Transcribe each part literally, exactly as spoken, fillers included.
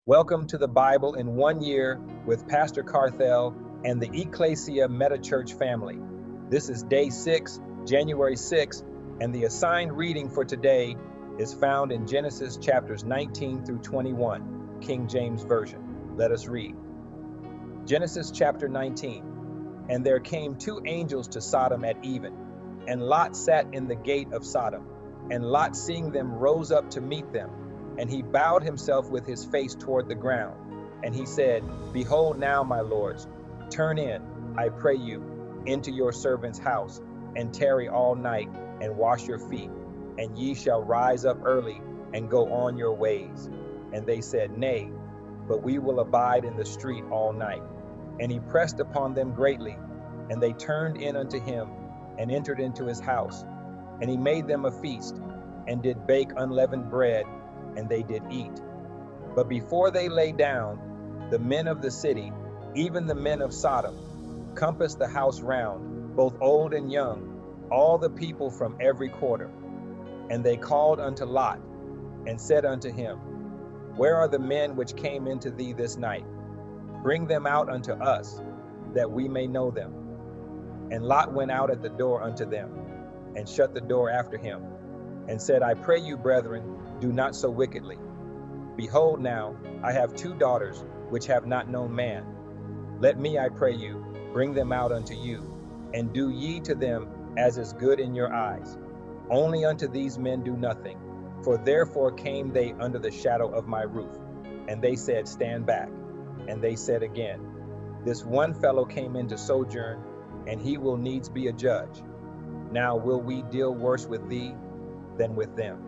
Welcome to the Bible in One Year with Pastor Carthel and the Ecclesia Metachurch family. This is day six, January sixth, and the assigned reading for today is found in Genesis chapters nineteen through twenty-one, King James Version. Let us read. Genesis chapter nineteen. And there came two angels to Sodom at even, and Lot sat in the gate of Sodom. And Lot, seeing them, rose up to meet them. And he bowed himself with his face toward the ground. And he said, Behold now, my lords, turn in, I pray you, into your servant's house, and tarry all night, and wash your feet, and ye shall rise up early, and go on your ways. And they said, Nay, but we will abide in the street all night. And he pressed upon them greatly, and they turned in unto him, and entered into his house. And he made them a feast, and did bake unleavened bread, and they did eat. But before they lay down, the men of the city, even the men of Sodom, compassed the house round, both old and young, all the people from every quarter. And they called unto Lot, and said unto him, Where are the men which came into thee this night? Bring them out unto us, that we may know them. And Lot went out at the door unto them, and shut the door after him, and said, I pray you, brethren, do not so wickedly. Behold now, I have two daughters, which have not known man. Let me, I pray you, bring them out unto you, and do ye to them as is good in your eyes. Only unto these men do nothing, for therefore came they under the shadow of my roof. And they said, Stand back. And they said again, This one fellow came in to sojourn, and he will needs be a judge. Now will we deal worse with thee than with them?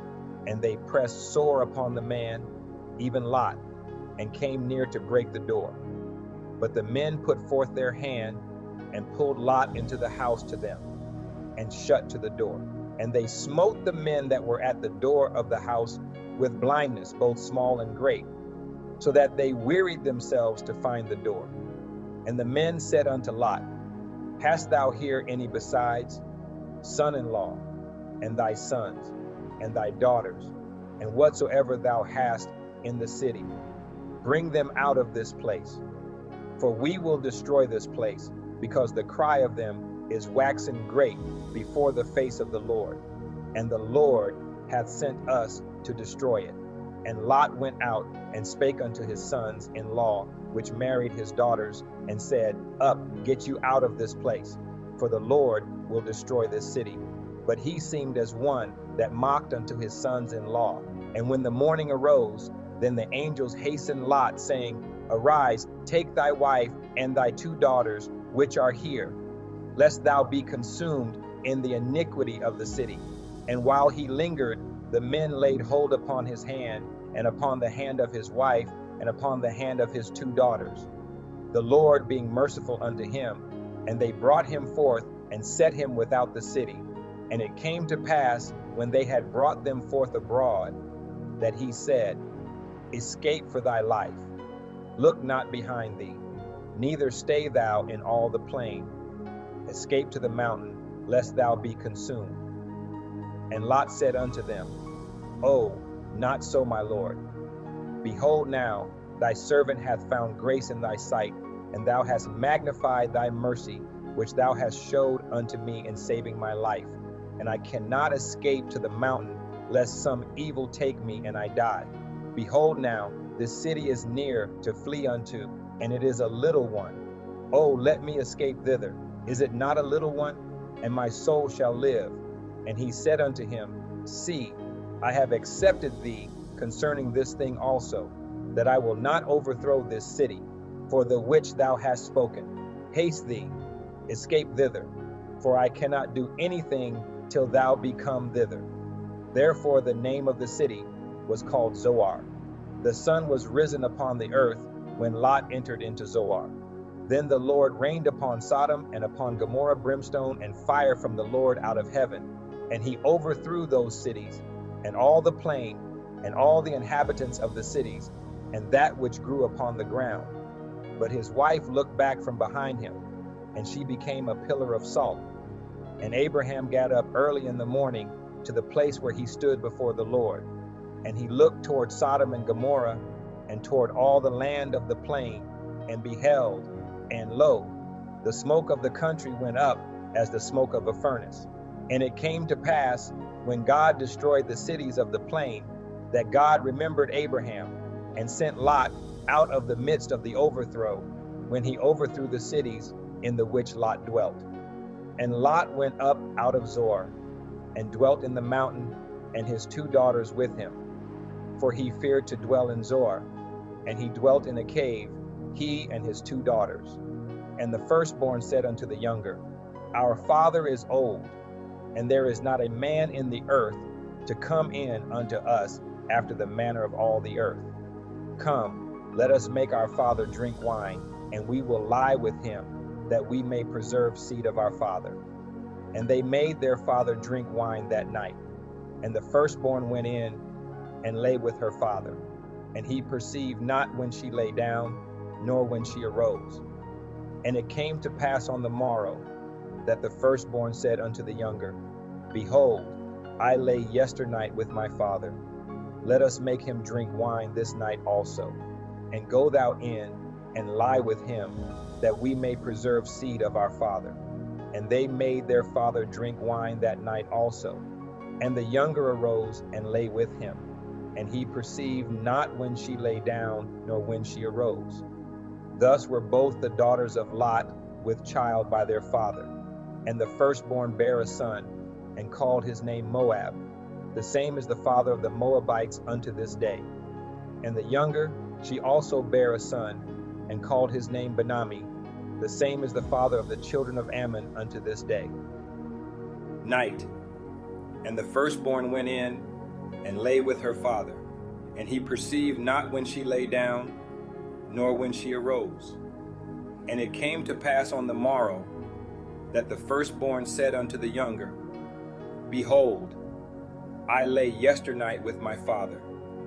And they pressed sore upon the man, even Lot, and came near to break the door. But the men put forth their hand, and pulled Lot into the house to them, and shut to the door. And they smote the men that were at the door of the house with blindness, both small and great, so that they wearied themselves to find the door. And the men said unto Lot, Hast thou here any besides, son-in-law, and thy sons, and thy daughters, and whatsoever thou hast in the city? Bring them out of this place. For we will destroy this place, because the cry of them is waxen great before the face of the Lord, and the Lord hath sent us to destroy it. And Lot went out and spake unto his sons-in-law, which married his daughters, and said, Up, get you out of this place, for the Lord will destroy this city. But he seemed as one that mocked unto his sons-in-law. And when the morning arose, then the angels hastened Lot, saying, Arise, take thy wife and thy two daughters, which are here, lest thou be consumed in the iniquity of the city. And while he lingered, the men laid hold upon his hand, and upon the hand of his wife, and upon the hand of his two daughters, the Lord being merciful unto him. And they brought him forth, and set him without the city. And it came to pass, when they had brought them forth abroad, that he said, Escape for thy life, look not behind thee, neither stay thou in all the plain. Escape to the mountain, lest thou be consumed. And Lot said unto them, Oh, not so, my lord. Behold now, thy servant hath found grace in thy sight, and thou hast magnified thy mercy, which thou hast showed unto me in saving my life. And I cannot escape to the mountain, lest some evil take me and I die. Behold now, this city is near to flee unto, and it is a little one. Oh, let me escape thither. Is it not a little one? And my soul shall live. And he said unto him, See, I have accepted thee concerning this thing also, that I will not overthrow this city, for the which thou hast spoken. Haste thee, escape thither, for I cannot do anything till thou be come thither. Therefore the name of the city was called Zoar. The sun was risen upon the earth when Lot entered into Zoar. Then the Lord rained upon Sodom and upon Gomorrah brimstone and fire from the Lord out of heaven, and he overthrew those cities, and all the plain, and all the inhabitants of the cities, and that which grew upon the ground. But his wife looked back from behind him, and she became a pillar of salt. And Abraham got up early in the morning to the place where he stood before the Lord. And he looked toward Sodom and Gomorrah, and toward all the land of the plain, and beheld, and lo, the smoke of the country went up as the smoke of a furnace. And it came to pass, when God destroyed the cities of the plain, that God remembered Abraham, and sent Lot out of the midst of the overthrow, when he overthrew the cities in the which Lot dwelt. And Lot went up out of Zoar, and dwelt in the mountain, and his two daughters with him. For he feared to dwell in Zoar, and he dwelt in a cave, he and his two daughters. And the firstborn said unto the younger, Our father is old, and there is not a man in the earth to come in unto us after the manner of all the earth. Come, let us make our father drink wine, and we will lie with him, that we may preserve seed of our father. And they made their father drink wine that night. And the firstborn went in and lay with her father. And he perceived not when she lay down, nor when she arose. And it came to pass on the morrow, that the firstborn said unto the younger, Behold, I lay yesternight with my father. Let us make him drink wine this night also. And go thou in and lie with him, that we may preserve seed of our father. And they made their father drink wine that night also. And the younger arose and lay with him. And he perceived not when she lay down, nor when she arose. Thus were both the daughters of Lot with child by their father. And the firstborn bare a son, and called his name Moab. The same is the father of the Moabites unto this day. And the younger, she also bare a son, and called his name Benami. The same is the father of the children of Ammon unto this day. Night. And the firstborn went in and lay with her father. And he perceived not when she lay down, nor when she arose. And it came to pass on the morrow, that the firstborn said unto the younger, Behold, I lay yesternight with my father.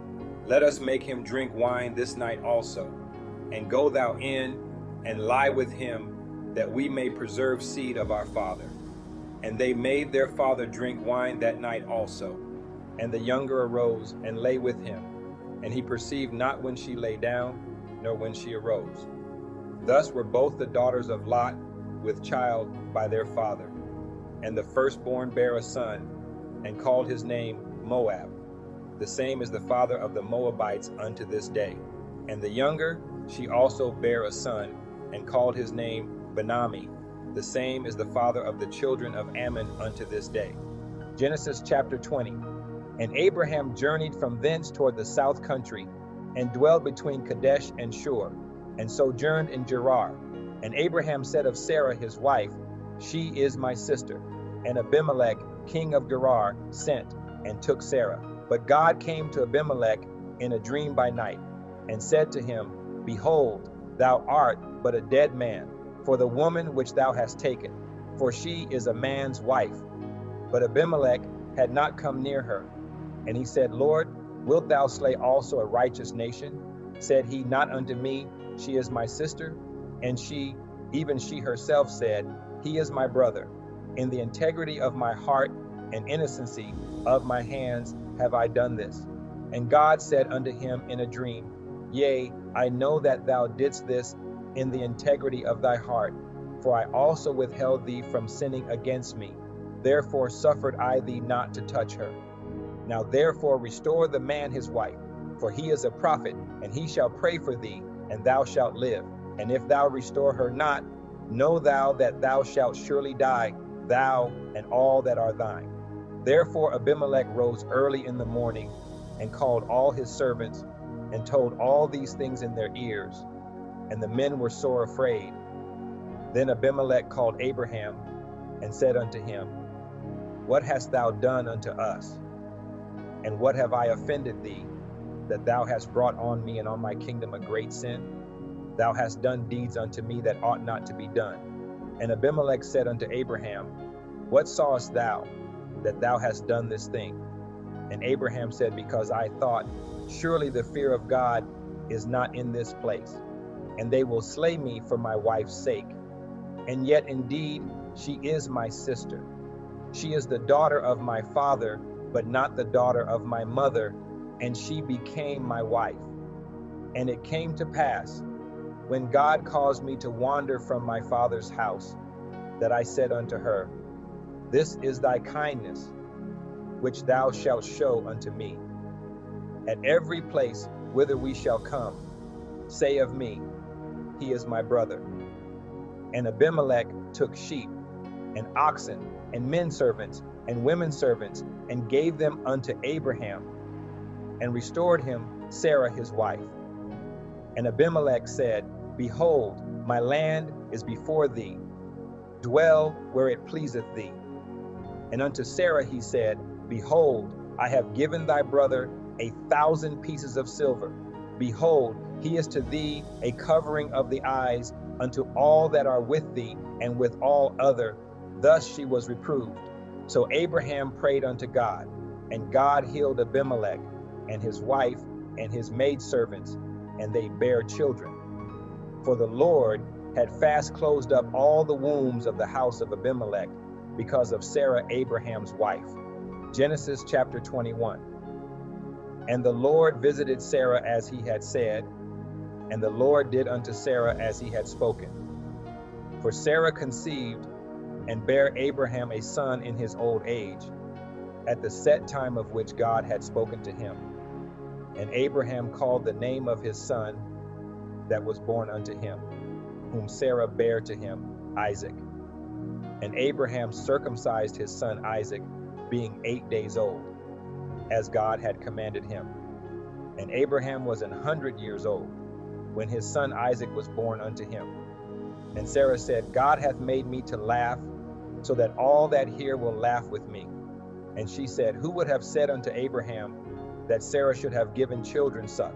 Let us make him drink wine this night also, and go thou in and lie with him, that we may preserve seed of our father. And they made their father drink wine that night also. And the younger arose and lay with him, and he perceived not when she lay down, nor when she arose. Thus were both the daughters of Lot with child by their father. And the firstborn bare a son, and called his name Moab. The same is the father of the Moabites unto this day. And the younger, she also bare a son, and called his name Benami. The same is the father of the children of Ammon unto this day. Genesis chapter twenty. And Abraham journeyed from thence toward the south country, and dwelt between Kadesh and Shur, and sojourned in Gerar. And Abraham said of Sarah his wife, She is my sister. And Abimelech, king of Gerar, sent and took Sarah. But God came to Abimelech in a dream by night, and said to him, Behold, thou art but a dead man, for the woman which thou hast taken, for she is a man's wife. But Abimelech had not come near her. And he said, Lord, wilt thou slay also a righteous nation? Said he not unto me, She is my sister? And she, even she herself, said, He is my brother. In the integrity of my heart and innocency of my hands have I done this. And God said unto him in a dream, Yea, I know that thou didst this in the integrity of thy heart, for I also withheld thee from sinning against me. Therefore suffered I thee not to touch her. Now therefore restore the man his wife, for he is a prophet, and he shall pray for thee, and thou shalt live. And if thou restore her not, know thou that thou shalt surely die, thou and all that are thine. Therefore Abimelech rose early in the morning, and called all his servants, and told all these things in their ears. And the men were sore afraid. Then Abimelech called Abraham, and said unto him, What hast thou done unto us? And what have I offended thee, that thou hast brought on me and on my kingdom a great sin? Thou hast done deeds unto me that ought not to be done. And Abimelech said unto Abraham, What sawest thou, that thou hast done this thing? And Abraham said, Because I thought, Surely the fear of God is not in this place, and they will slay me for my wife's sake. And yet indeed she is my sister. She is the daughter of my father, but not the daughter of my mother, and she became my wife. And it came to pass, when God caused me to wander from my father's house, that I said unto her, This is thy kindness, which thou shalt show unto me. At every place whither we shall come, say of me, He is my brother. And Abimelech took sheep, and oxen, and men servants, and women servants, and gave them unto Abraham, and restored him Sarah his wife. And Abimelech said, Behold, my land is before thee, dwell where it pleaseth thee. And unto Sarah he said, Behold, I have given thy brother a thousand pieces of silver. Behold, he is to thee a covering of the eyes unto all that are with thee, and with all other. Thus she was reproved. So Abraham prayed unto God, and God healed Abimelech, and his wife, and his maidservants, and they bare children. For the Lord had fast closed up all the wombs of the house of Abimelech, because of Sarah Abraham's wife. Genesis chapter twenty-one. And the Lord visited Sarah as he had said, and the Lord did unto Sarah as he had spoken. For Sarah conceived, and bare Abraham a son in his old age, at the set time of which God had spoken to him. And Abraham called the name of his son that was born unto him, whom Sarah bare to him, Isaac. And Abraham circumcised his son Isaac, being eight days old, as God had commanded him. And Abraham was an hundred years old, when his son Isaac was born unto him. And Sarah said, God hath made me to laugh, so that all that hear will laugh with me. And she said, Who would have said unto Abraham that Sarah should have given children suck?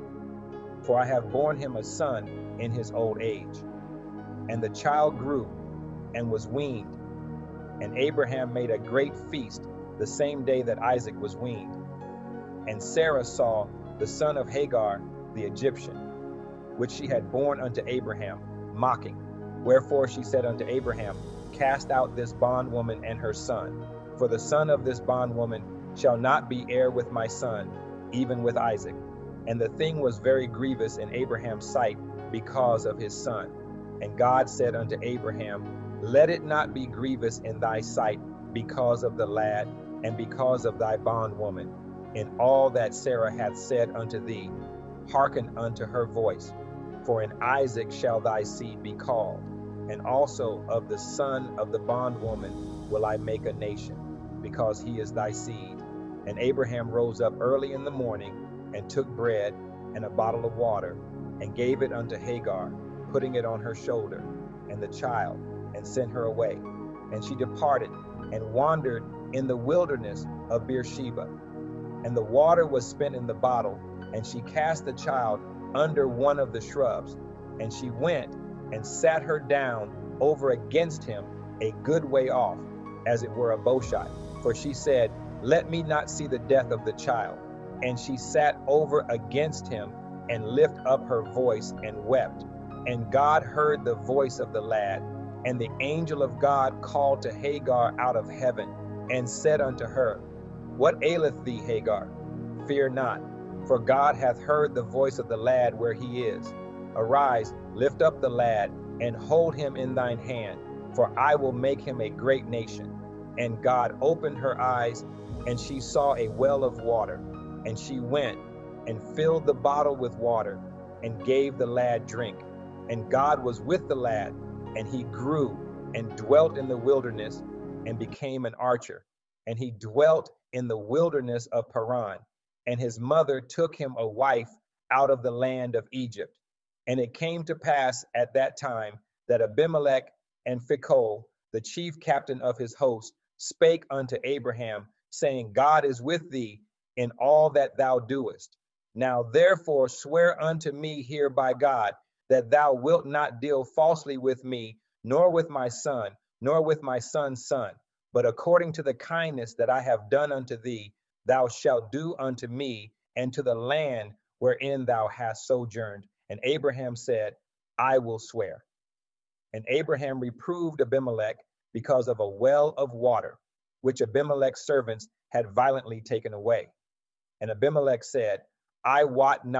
For I have borne him a son in his old age. And the child grew, and was weaned. And Abraham made a great feast the same day that Isaac was weaned. And Sarah saw the son of Hagar the Egyptian, which she had borne unto Abraham, mocking. Wherefore she said unto Abraham, Cast out this bondwoman and her son, for the son of this bondwoman shall not be heir with my son, even with Isaac. And the thing was very grievous in Abraham's sight because of his son. And God said unto Abraham, Let it not be grievous in thy sight because of the lad, and because of thy bondwoman. In all that Sarah hath said unto thee, hearken unto her voice. For in Isaac shall thy seed be called, and also of the son of the bondwoman will I make a nation, because he is thy seed. And Abraham rose up early in the morning, and took bread and a bottle of water, and gave it unto Hagar, putting it on her shoulder, and the child, and sent her away. And she departed, and wandered in the wilderness of Beersheba. And the water was spent in the bottle, and she cast the child under one of the shrubs. And she went and sat her down over against him a good way off, as it were a bowshot. For she said, Let me not see the death of the child. And she sat over against him, and lift up her voice, and wept. And God heard the voice of the lad. And the angel of God called to Hagar out of heaven, and said unto her, What aileth thee, Hagar? Fear not, for God hath heard the voice of the lad where he is. Arise, lift up the lad, and hold him in thine hand, for I will make him a great nation. And God opened her eyes, and she saw a well of water. And she went and filled the bottle with water, and gave the lad drink. And God was with the lad, and he grew, and dwelt in the wilderness, and became an archer. And he dwelt in the wilderness of Paran. And his mother took him a wife out of the land of Egypt. And it came to pass at that time that Abimelech and Phicol, the chief captain of his host, spake unto Abraham, saying, God is with thee in all that thou doest. Now therefore swear unto me here by God, that thou wilt not deal falsely with me, nor with my son, nor with my son's son, but according to the kindness that I have done unto thee, thou shalt do unto me, and to the land wherein thou hast sojourned. And Abraham said, I will swear. And Abraham reproved Abimelech because of a well of water, which Abimelech's servants had violently taken away. And Abimelech said, I wot not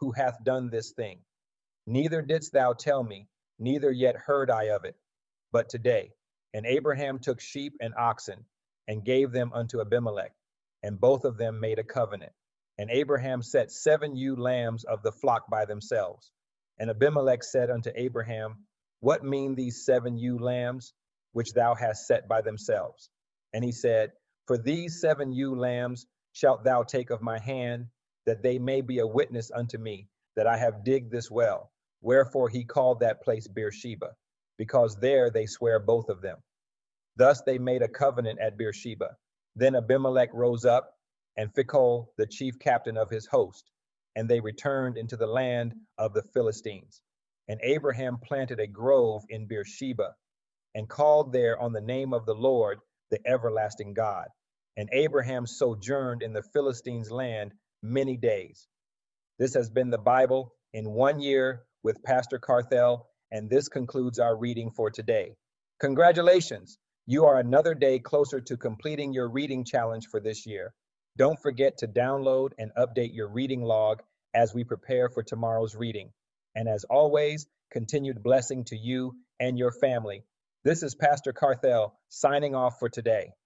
who hath done this thing. Neither didst thou tell me, neither yet heard I of it, but today. And Abraham took sheep and oxen, and gave them unto Abimelech, and both of them made a covenant. And Abraham set seven ewe lambs of the flock by themselves. And Abimelech said unto Abraham, What mean these seven ewe lambs, which thou hast set by themselves? And he said, For these seven ewe lambs shalt thou take of my hand, that they may be a witness unto me, that I have digged this well. Wherefore he called that place Beersheba, because there they swear both of them. Thus they made a covenant at Beersheba. Then Abimelech rose up, and Phicol, the chief captain of his host, and they returned into the land of the Philistines. And Abraham planted a grove in Beersheba, and called there on the name of the Lord, the everlasting God. And Abraham sojourned in the Philistines' land many days. This has been the Bible in one year with Pastor Carthel, and this concludes our reading for today. Congratulations! You are another day closer to completing your reading challenge for this year. Don't forget to download and update your reading log as we prepare for tomorrow's reading. And as always, continued blessing to you and your family. This is Pastor Carthel signing off for today.